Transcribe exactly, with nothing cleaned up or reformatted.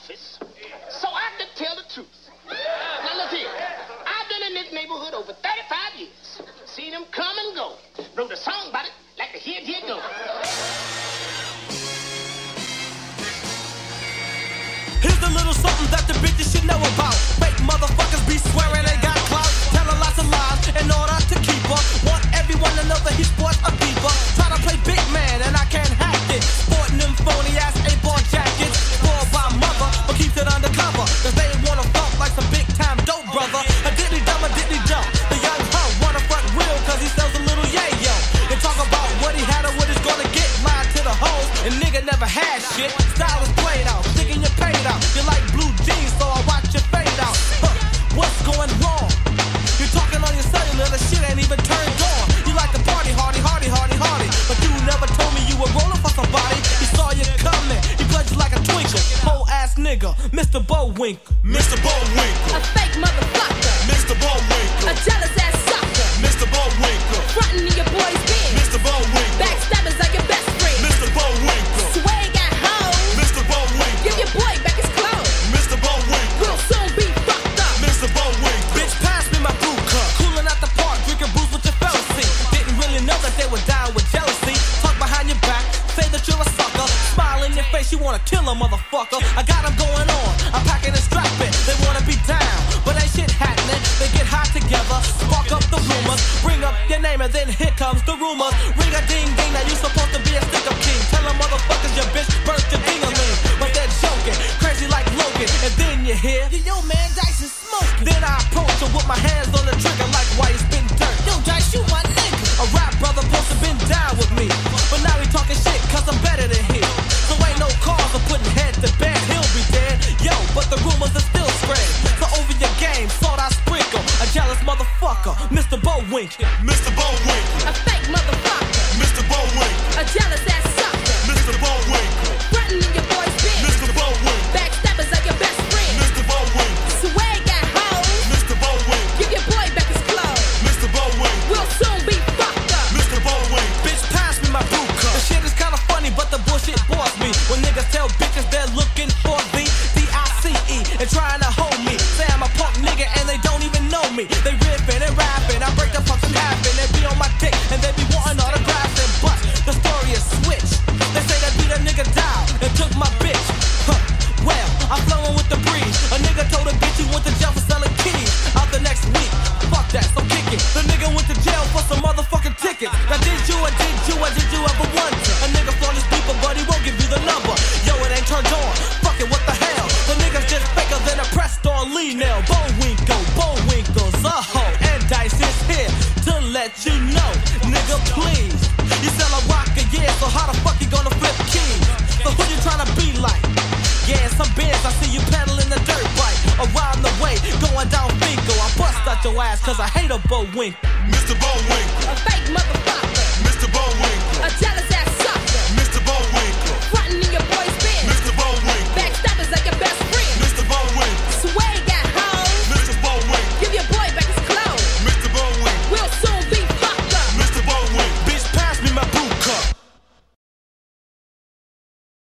office so I could tell the truth. Now look here. I've been in this neighborhood over thirty-five years. Seen them come and go. Wrote a song about it like the Here Here Go. Here's a little something that the bitches should know about. Fake motherfuckers be swearing they got clout, telling lots of lies in order to keep up. Want everyone to know that he sports a beeper. Try to play big man and I can't hack it. Sporting them phony ass eight-ball jackets. Spoiled by mother, but keeps it undercover. Cause they wanna fuck like some big time dope brother. A diddly dumb, a diddly dumb. The young hoe wanna front real cause he sells a little yayo. And talk about what he had or what he's gonna get. Lied to the hoes and nigga never had shit. Style is played out, thinking you're paid out. You like blue jeans, so I watch you fade out. Huh, what's going wrong? You're talking on your cellular, the shit ain't even turned on. You like to party, hardy, hardy, hardy, hardy. But you never told me you were rolling for somebody. He saw you coming, he pledged like a twinkle. Whole ass nigga, Mister Bowinkle. Mister Bowinkle. A fake motherfucker. Mister Bowinkle. A jealous ass sucker. Mister Bowinkle. Frontin' in your boy's bed. Mister Bowinkle. Backstabbers are your best friend. Mister Bowinkle. Swag at home. Mister Bowinkle. Give your boy back his clothes. Mister Bowinkle. We'll soon be fucked up. Mister Bowinkle. Bitch, pass me my brew cup. Cooling out the park, drinking booze with your fellas. Didn't really know that they were down with jealousy. Talk behind your back, say that you're a sucker. Smile in your face, you wanna kill a motherfucker. I got them going on, I'm packing and strapping. They wanna be down, but ain't shit happening. They get hot together, spark up the rumors. Bring up your name and then here comes the rumors. Ring a ding ding, now you supposed to be a stick up king. Tell them motherfuckers your bitch burst your ding-a-ling. But they're joking, crazy like Logan. And then you hear, yo man, Dice is smoking. Then I approach her with my hands on the trigger like why you spitting dirt. Yo Dice, you my nigga. A rap brother supposed to been down with me, but now he talking shit cause I'm better than him. So ain't no cause of putting head to bed, he'll be dead. Yo, but the rumors are still spread. So over your game, thought I sprinkle. A jealous motherfucker, Mister Bowinkle. Mister Bowinkle. A fake motherfucker. Mister Bowinkle. A jealous ass sucker. Mister Bowinkle. Frontin' in your boy's bed. Mister Bowinkle. Backstabbers are your best friend. Mister Bowinkle. Swag at home. Mister Bowinkle. Give your boy back his clothes. Mister Bowinkle. We'll soon be fucked up. Mister Bowinkle. Bitch, pass me my brew cup. The shit is kinda funny, but the bullshit bores me. When niggas tell bitches they're looking for the D I C E and trying to hold me. Say I'm a punk nigga and they don't even know me. They ripping and rapping, I break the fucking happen. They be on my dick and they be wanting autographs and bust. The story is switched. They say that beat a nigga down and took my bitch. Huh. Well, I'm flowing with the breeze. A nigga told a bitch he went to jail for selling keys. Out the next week, fuck that, so kick it. The nigga went to jail for some motherfucking tickets. Now did you or did you or did you ever wonder? A nigga flaunt his people, but he won't give you the number. Yo, it ain't turned on. Fuck it, what the hell? The nigga's just faker than a pressed on Lee nail. Bowinkle, Bowinkle's a hoe. And Dice is here to let you know. Nigga, please. You sell a rock a year, so how the fuck you gonna flip keys? So who you tryna be like? Yeah, some beers, I see you pedaling the dirt bike. Around the way, going down Finko. I bust out your ass cause I hate a Bowinkle. Mister Bowinkle. A fake motherfucker. Mister Bowinkle. A jealous